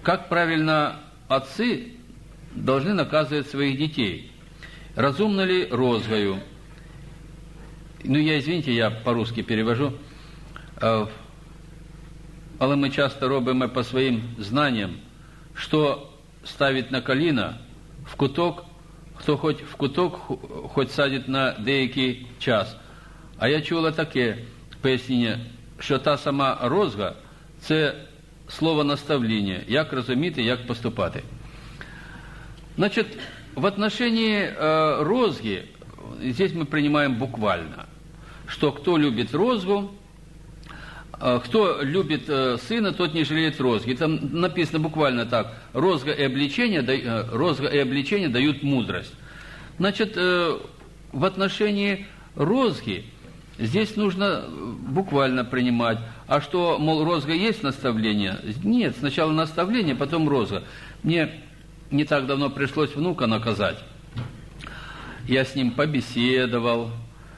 как правильно отцы должны наказывать своих детей? Разумно ли розгою? Извините, я по-русски перевожу. Але ми часто робимо по своїм знанням, що ставить на коліна в куток, хто хоч в куток, хоч садить на деякий час. А я чула таке пояснення, що та сама розга – це слово наставлення, як розуміти, як поступати. Значит, в отношении розги, здесь мы принимаем буквально, что кто любит розгу, кто любит сына, тот не жалеет розги. Там написано буквально так: розга и обличение дают мудрость. Значит, в отношении розги здесь нужно буквально принимать. А что, мол, розга есть наставление? Нет, сначала наставление, потом розга. Мне не так давно пришлось внука наказать. Я с ним побеседовал,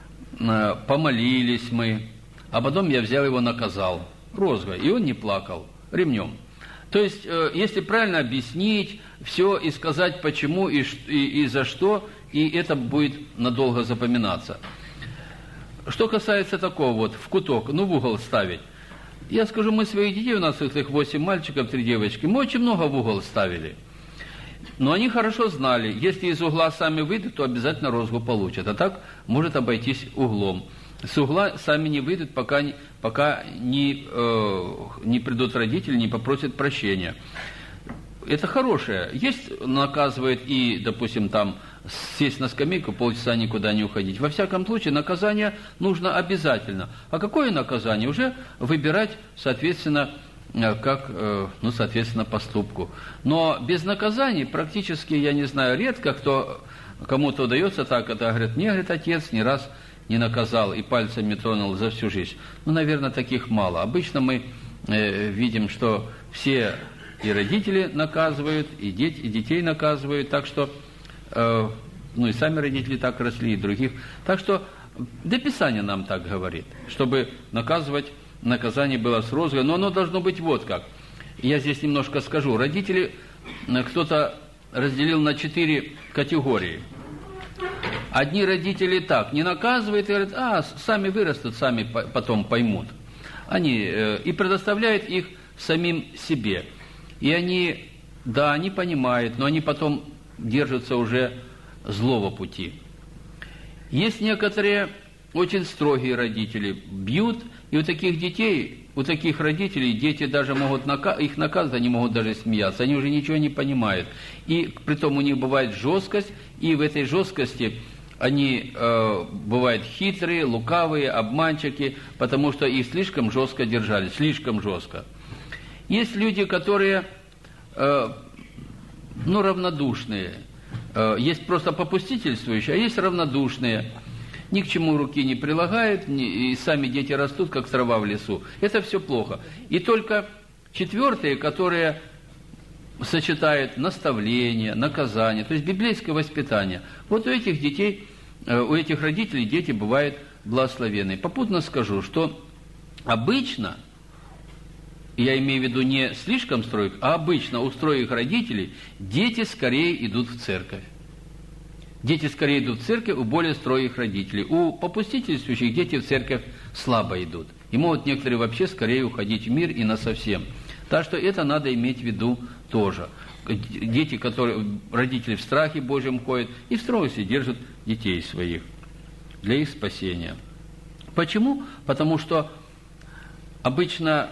помолились мы, а потом я взял его, наказал. Розга. И он не плакал. Ремнем. То есть, если правильно объяснить все и сказать почему и за что, и это будет надолго запоминаться. Что касается такого вот, в куток, в угол ставить. Я скажу, мы своих детей, у нас их 8 мальчиков, 3 девочки, мы очень много в угол ставили. Но они хорошо знали, если из угла сами выйдут, то обязательно розгу получат. А так может обойтись углом. С угла сами не выйдут, пока не придут родители, не попросят прощения. Это хорошее. Есть, наказывает и, допустим, там сесть на скамейку, полчаса никуда не уходить. Во всяком случае, наказание нужно обязательно. А какое наказание? Уже выбирать, соответственно, соответственно, поступку. Но без наказаний практически, я не знаю, редко кому-то удается так. Это, говорит, мне, говорит, отец ни раз не наказал и пальцем не тронул за всю жизнь. Наверное, таких мало. Обычно мы видим, что все и родители наказывают, и детей наказывают. Так что, и сами родители так росли, и других. Так что, да Писание нам так говорит, чтобы наказание было с розгой, но оно должно быть вот как. Я здесь немножко скажу. Родители, кто-то разделил на 4 категории. Одни родители так, не наказывают, и говорят, сами вырастут, сами потом поймут. И предоставляют их самим себе. И они понимают, но они потом держатся уже злого пути. Есть некоторые очень строгие родители, бьют, и у таких детей, у таких родителей дети даже могут их наказывать, они могут даже смеяться, они уже ничего не понимают. И притом у них бывает жесткость, и в этой жесткости они бывают хитрые, лукавые, обманщики, потому что их слишком жестко держали, слишком жестко. Есть люди, которые равнодушные, есть просто попустительствующие, а есть равнодушные, ни к чему руки не прилагают, и сами дети растут, как трава в лесу. Это все плохо. И только 4, которые сочетают наставление, наказание, то есть библейское воспитание. Вот у этих детей, у этих родителей дети бывают благословенные. Попутно скажу, что обычно, я имею в виду не слишком строгих, а обычно у строгих родителей дети скорее идут в церковь. Дети скорее идут в церковь у более строгих родителей. У попустительствующих дети в церковь слабо идут. И могут некоторые вообще скорее уходить в мир и насовсем. Так что это надо иметь в виду тоже. Дети, родители в страхе Божьем ходят и в строгости держат детей своих для их спасения. Почему? Потому что обычно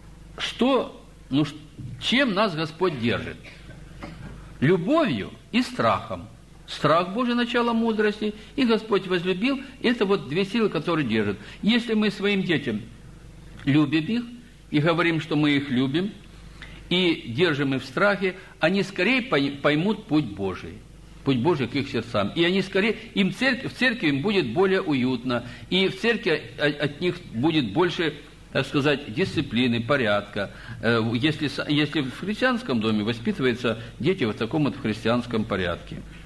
чем нас Господь держит? Любовью и страхом. Страх Божий – начало мудрости, и Господь возлюбил. Это вот 2 силы, которые держат. Если мы своим детям любим их, и говорим, что мы их любим, и держим их в страхе, они скорее поймут путь Божий к их сердцам. И они скорее, в церкви им будет более уютно, и в церкви от них будет больше, так сказать, дисциплины, порядка. Если в христианском доме воспитываются дети в таком вот христианском порядке.